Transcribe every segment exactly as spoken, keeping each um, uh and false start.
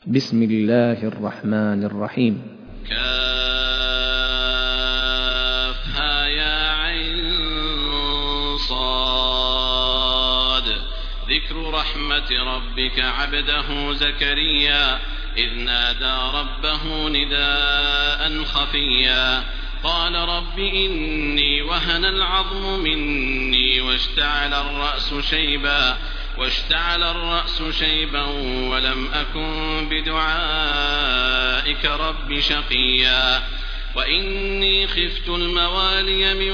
بسم الله الرحمن الرحيم. كافها يا عين صاد. ذكر رحمة ربك عبده زكريا إذ نادى ربه نداء خفيا قال رب إني وهن العظم مني واشتعل الرأس شيبا واشتعل الرأس شيبا ولم أكن بدعائك رب شقيا وإني خفت الموالي من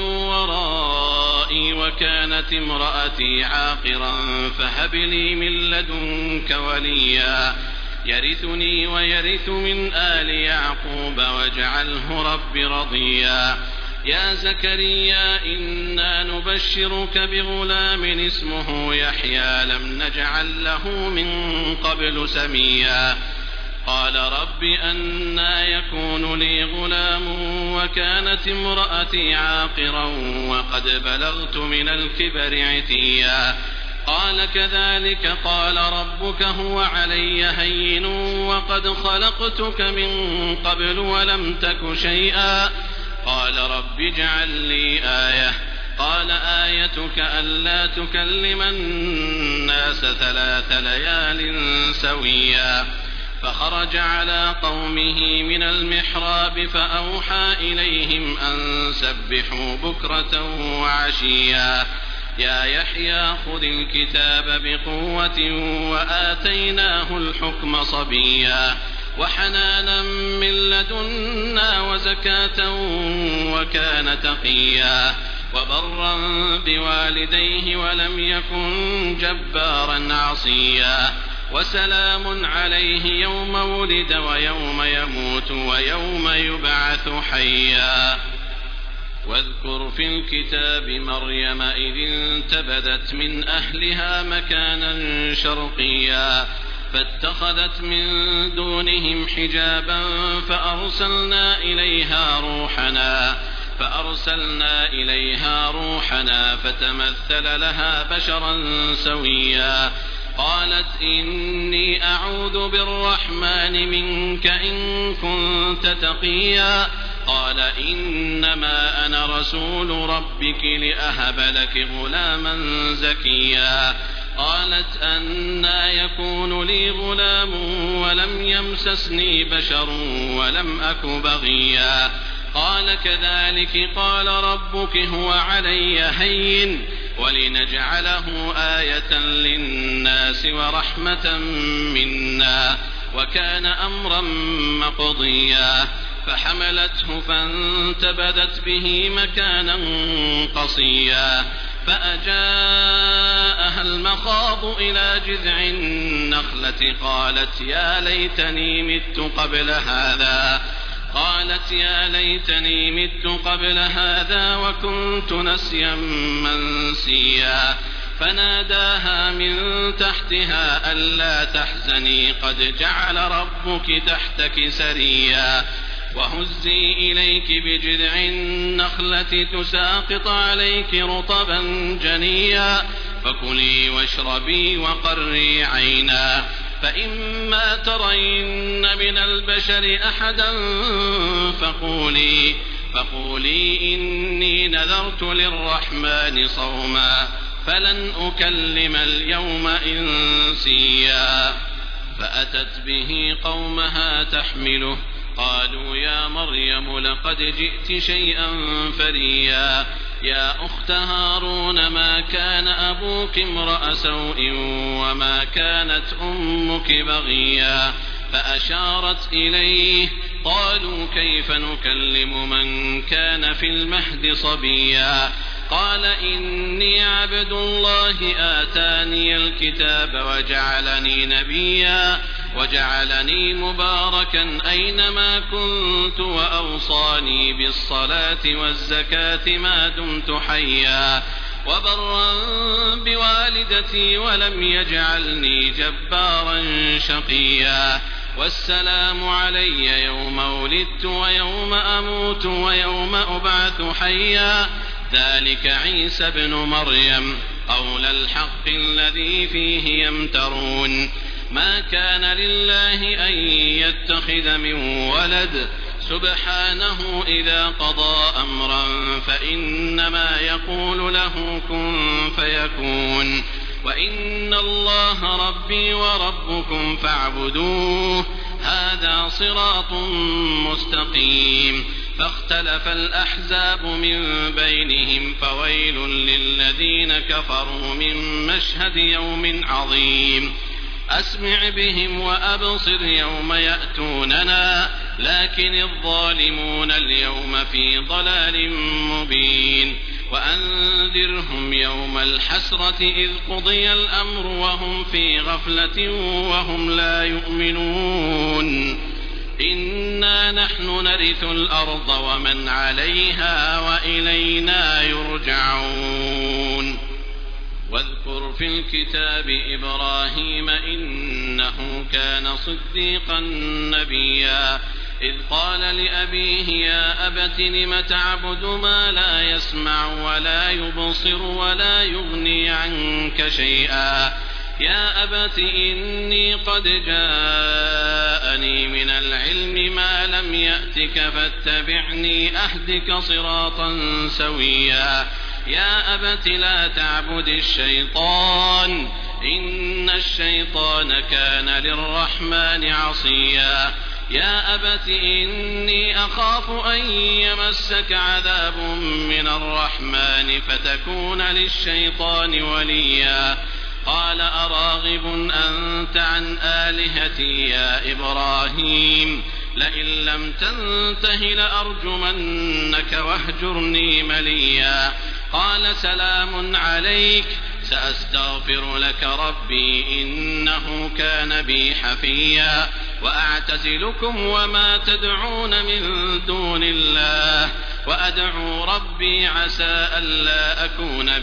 ورائي وكانت امرأتي عاقرا فهب لي من لدنك وليا يرثني ويرث من آل يعقوب واجعله رب رضيا يا زكريا إنا نبشرك بغلام اسمه يحيى لم نجعل له من قبل سميا قال رب أنى يكون لي غلام وكانت امرأتي عاقرا وقد بلغت من الكبر عتيا قال كذلك قال ربك هو علي هين وقد خلقتك من قبل ولم تك شيئا قال رب اجعل لي آية قال آيتك ألا تكلم الناس ثلاث ليال سويا فخرج على قومه من المحراب فأوحى إليهم أن سبحوا بكرة وعشيا يا يحيى خذ الكتاب بقوة وآتيناه الحكم صبيا وحنانا من لدنا وزكاة وكان تقيا وبرا بوالديه ولم يكن جبارا عصيا وسلام عليه يوم ولد ويوم يموت ويوم يبعث حيا واذكر في الكتاب مريم إذ انتبذت من أهلها مكانا شرقيا فاتخذت من دونهم حجابا فأرسلنا إليها روحنا فأرسلنا إليها روحنا فتمثل لها بشرا سويا قالت إني أعوذ بالرحمن منك إن كنت تقيا قال إنما أنا رسول ربك لأهب لك غلاما زكيا قالت أنى يكون لي غلام ولم يمسسني بشر ولم أك بغيا قال كذلك قال ربك هو علي هين ولنجعله آية للناس ورحمة منا وكان أمرا مقضيا فحملته فانتبذت به مكانا قصيا فأجاءها المخاض إلى جذع النخلة قالت يا ليتني مت قبل هذا قالت يا ليتني مت قبل هذا وكنت نسيا منسيا فناداها من تحتها ألا تحزني قد جعل ربك تحتك سريا وهزي إليك بجذع النخلة تساقط عليك رطبا جنيا فكلي واشربي وقري عينا فإما ترين من البشر أحدا فقولي فقولي إني نذرت للرحمن صوما فلن أكلم اليوم إنسيا فأتت به قومها تحمله قالوا يا مريم لقد جئت شيئا فريا يا أخت هارون ما كان أبوك امرأ سوء وما كانت أمك بغيا فأشارت إليه قالوا كيف نكلم من كان في المهد صبيا قال إني عبد الله آتاني الكتاب وجعلني نبيا وجعلني مباركا أينما كنت وأوصاني بالصلاة والزكاة ما دمت حيا وبرا بوالدتي ولم يجعلني جبارا شقيا والسلام علي يوم ولدت ويوم أموت ويوم أبعث حيا ذلك عيسى ابن مريم قول الحق الذي فيه يمترون ما كان لله أن يتخذ من ولد سبحانه إذا قضى أمرا فإنما يقول له كن فيكون وإن الله ربي وربكم فاعبدوه هذا صراط مستقيم فاختلف الأحزاب من بينهم فويل للذين كفروا من مشهد يوم عظيم أسمع بهم وأبصر يوم يأتوننا لكن الظالمون اليوم في ضلال مبين وأنذرهم يوم الحسرة إذ قضي الأمر وهم في غفلة وهم لا يؤمنون إنا نحن نرث الأرض ومن عليها وإلينا يرجعون واذكر في الكتاب إبراهيم إنه كان صديقا نبيا إذ قال لأبيه يا أبت لم تعبد ما لا يسمع ولا يبصر ولا يغني عنك شيئا يا أبت إني قد جاءني من العلم ما لم يأتك فاتبعني أهدك صراطا سويا يا أبت لا تعبد الشيطان إن الشيطان كان للرحمن عصيا يا أبت إني أخاف أن يمسك عذاب من الرحمن فتكون للشيطان وليا قال أراغب أنت عن آلهتي يا إبراهيم لئن لم تنته لأرجمنك واهجرني مليا قال سلام عليك سأستغفر لك ربي إنه كان بي حفيا وأعتزلكم وما تدعون من دون الله وأدعو ربي عسى ألا أكون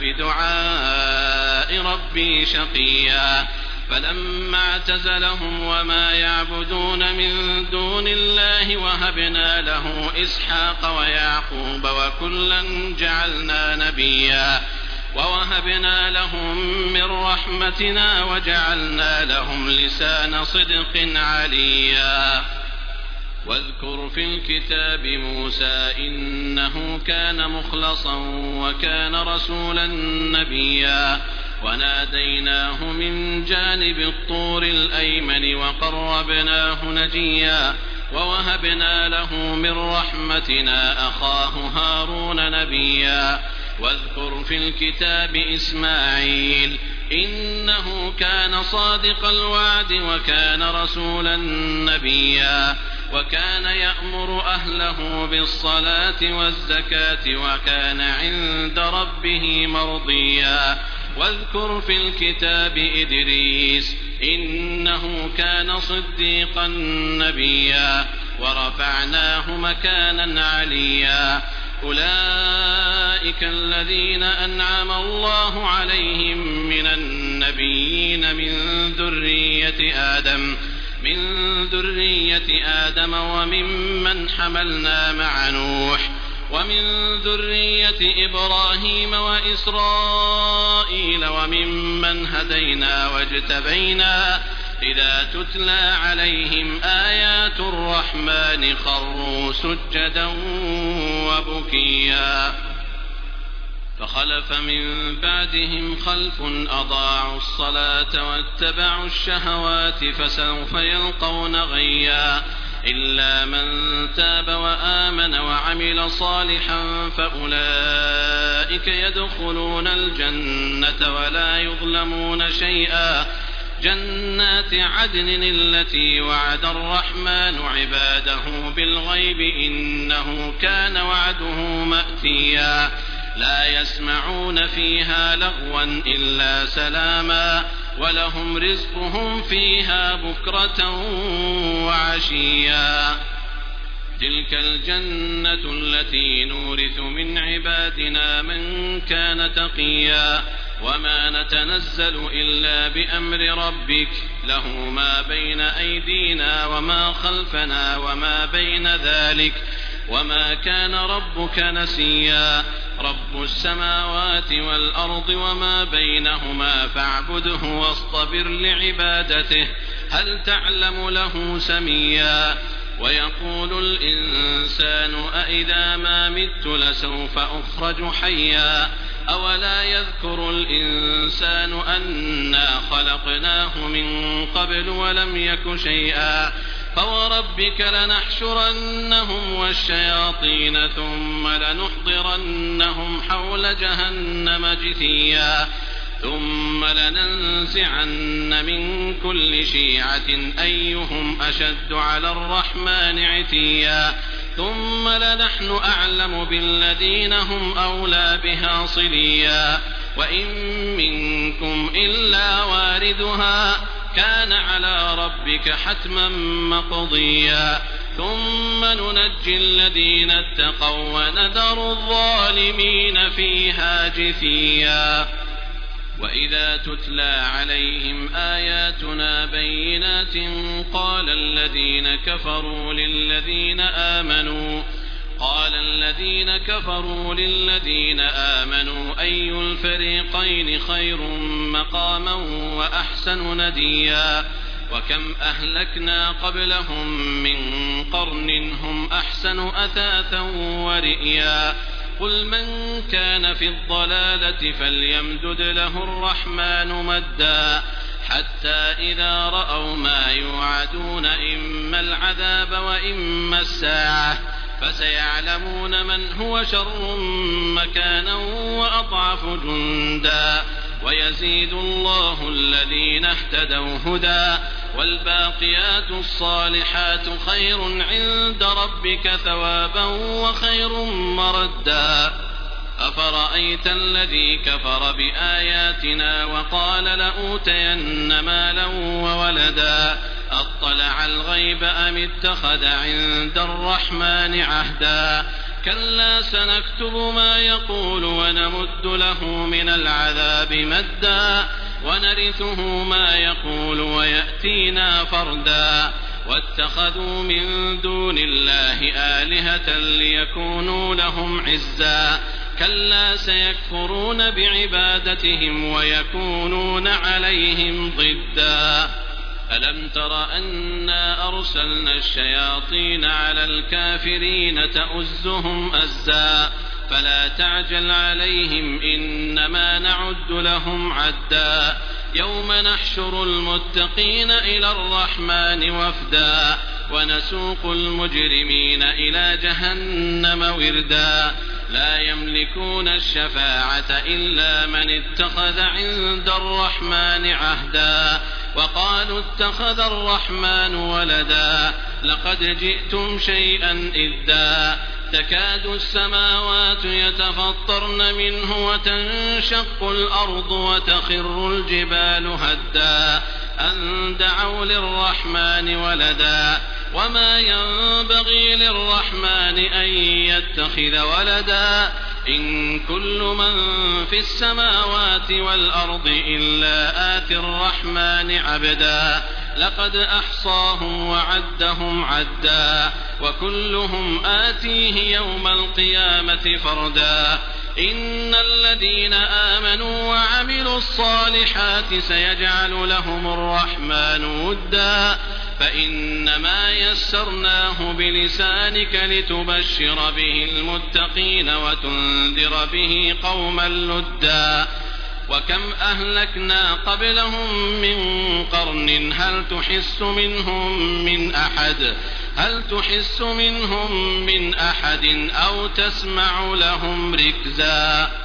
بدعاء ربي شقيا فلما اعتزلهم وما يعبدون من دون الله وهبنا له إسحاق ويعقوب وكلا جعلنا نبيا ووهبنا لهم من رحمتنا وجعلنا لهم لسان صدق عليا واذكر في الكتاب موسى إنه كان مخلصا وكان رسولا نبيا وناديناه من جانب الطور الأيمن وقربناه نجيا ووهبنا له من رحمتنا أخاه هارون نبيا واذكر في الكتاب إسماعيل إنه كان صادق الوعد وكان رسولا نبيا وكان يأمر أهله بالصلاة والزكاة وكان عند ربه مرضيا واذكر في الكتاب إدريس إنه كان صديقا نبيا ورفعناه مكانا عليا أولئك الذين أنعم الله عليهم من النبيين من ذرية آدم من ذرية آدم وممن حملنا مع نوح ومن ذرية إبراهيم وإسرائيل وممن هدينا واجتبينا إذا تتلى عليهم آيات الرحمن خروا سجدا وبكيا فخلف من بعدهم خلف أضاعوا الصلاة واتبعوا الشهوات فسوف يلقون غيا إلا من تاب وآمن وعمل صالحا فأولئك يدخلون الجنة ولا يظلمون شيئا جنات عدن التي وعد الرحمن عباده بالغيب إنه كان وعده مأتيا لا يسمعون فيها لغوا إلا سلاما ولهم رزقهم فيها بكرة وعشيا تلك الجنة التي نورث من عبادنا من كان تقيا وما نتنزل إلا بأمر ربك له ما بين أيدينا وما خلفنا وما بين ذلك وما كان ربك نسيا رب السماوات والأرض وما بينهما فاعبده واصطبر لعبادته هل تعلم له سميا ويقول الإنسان أإذا ما مت لسوف أخرج حيا أولا يذكر الإنسان أنا خلقناه من قبل ولم يك شيئا فوربك لنحشرنهم والشياطين ثم لنحضرنهم حول جهنم جثيا ثم لننزعن من كل شيعة أيهم أشد على الرحمن عتيا ثم لنحن أعلم بالذين هم أولى بها صليا وإن منكم إلا واردها كان على ربك حتما مقضيا ثم ننجي الذين اتقوا ونذر الظالمين فيها جثيا وإذا تتلى عليهم آياتنا بينات قال الذين كفروا للذين آمنوا قال الذين كفروا للذين آمنوا أي الفريقين خير مقاما وأحسن نديا وكم أهلكنا قبلهم من قرن هم أحسن أثاثا ورئيا قل من كان في الضلالة فليمدد له الرحمن مدا حتى إذا رأوا ما يوعدون إما العذاب وإما الساعة فسيعلمون من هو شر مكانا وأضعف جندا ويزيد الله الذين اهتدوا هدى والباقيات الصالحات خير عند ربك ثوابا وخير مردا أفرأيت الذي كفر بآياتنا وقال لأوتين مالا وولدا أطلع الغيب أم اتخذ عند الرحمن عهدا كلا سنكتب ما يقول ونمد له من العذاب مدا ونرثه ما يقول ويأتينا فردا واتخذوا من دون الله آلهة ليكونوا لهم عزا كلا سيكفرون بعبادتهم ويكونون عليهم ضدا ألم تر أنا أرسلنا الشياطين على الكافرين تؤزهم أزا فلا تعجل عليهم إنما نعد لهم عدا يوم نحشر المتقين إلى الرحمن وفدا ونسوق المجرمين إلى جهنم وردا لا يملكون الشفاعة إلا من اتخذ عند الرحمن عهدا وقالوا اتخذ الرحمن ولدا لقد جئتم شيئا إدا تكاد السماوات يتفطرن منه وتنشق الأرض وتخر الجبال هدا أن دعوا للرحمن ولدا وما ينبغي للرحمن أن يتخذ ولدا إن كل من في السماوات والأرض إلا آتي الرحمن عبدا لقد أحصاهم وعدهم عدا وكلهم آتيه يوم القيامة فردا إن الذين آمنوا وعملوا الصالحات سيجعل لهم الرحمن ودا فإنما يسرناه بلسانك لتبشر به المتقين وتنذر به قوما لدا وكم أهلكنا قبلهم من قرن هل تحس منهم من أحد هل تحس منهم من أحد أو تسمع لهم ركزا